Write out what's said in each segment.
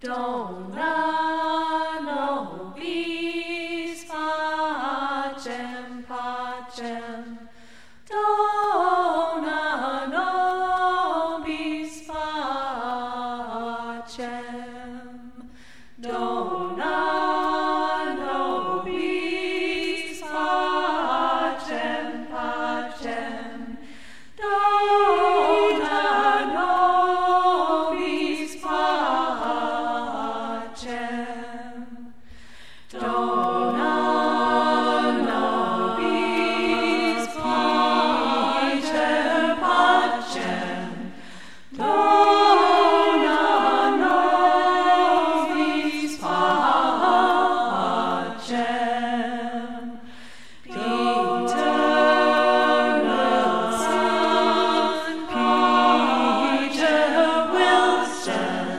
Dona nobis pacem, pacem. Dona nobis pacem. Dona nobis pacem, pacem. Dona nobis pacem. Dona nobis pacem, pacem. Dona nobis pacem. Peter Wilson, Peter Wilson.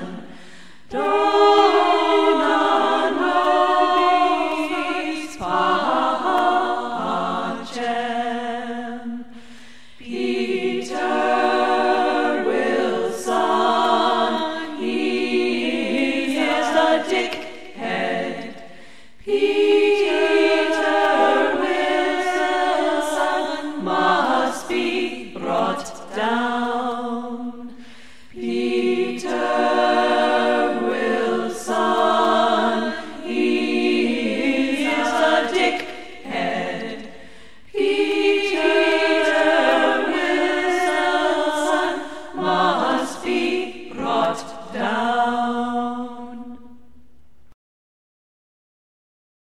Dona nobis pacem. Peter Wilson, he is a dickhead. Peter Wilson must be brought down.